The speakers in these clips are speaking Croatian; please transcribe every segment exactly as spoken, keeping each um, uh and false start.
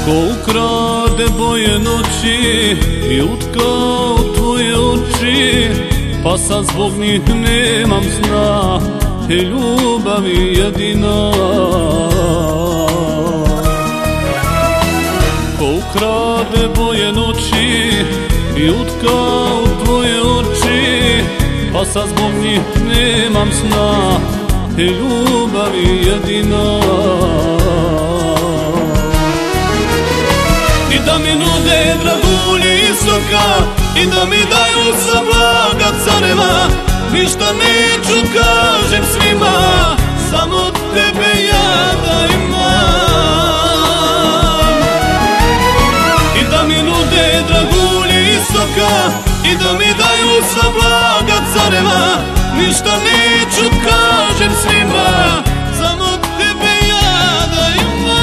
Ko ukrade boje noći i utka u tvoje oči, pa sad zbog njih nemam sna i ljubavi jedina. Ko ukrade boje noći i utka u tvoje oči, pa sad zbog njih nemam sna i ljubavi jedina. I da mi nude dragulji istoka i da mi daju sa blaga careva, ništa neću kažem svima, samo tebe ja da imam. I da mi nude dragulji istoka i da mi daju sa blaga careva, ništa neću kažem svima, samo tebe ja da imam.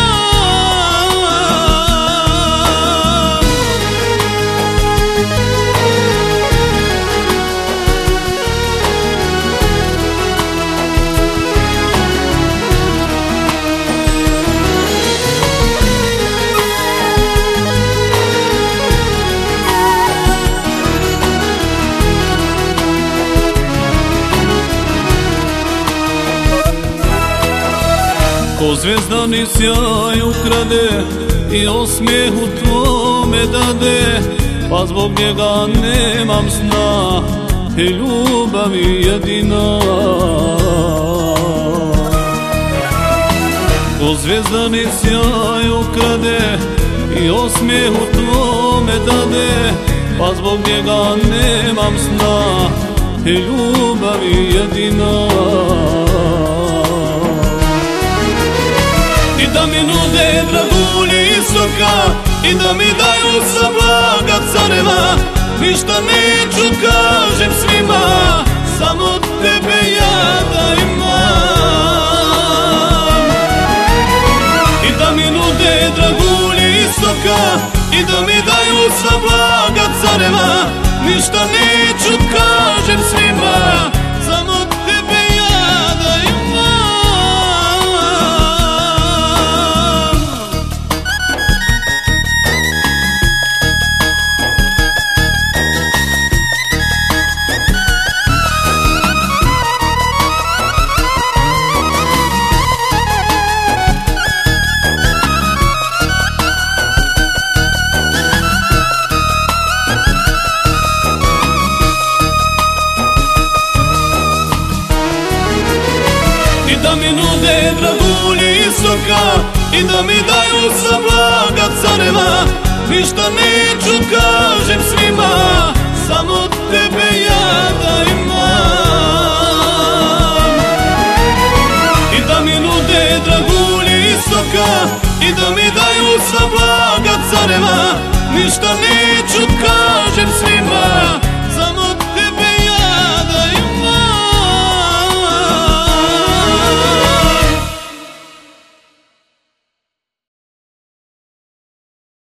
Ko zvezdani sjaj ukrade i osmijeh u tvome dade, pa zbog njega nemam sna i ljubavi jedina. Ko zvezdani sjaj ukrade i osmijeh u tvome dade, pa zbog njega nemam sna i ljubavi jedina. I da mi nude dragulji istoka i da mi daju sa blaga careva, ništa neću kažem svima, samo tebe ja da imam. I da mi nude dragulji istoka i da mi daju sa blaga careva, ništa neću kažem svima, samo tebe ja da imam. I da mi nude dragulji istoka i da mi daju sa blaga careva, ništa neću kažem svima, samo tebe ja da imam. I da mi nude dragulji istoka i da mi daju sa blaga careva, ništa neću kažem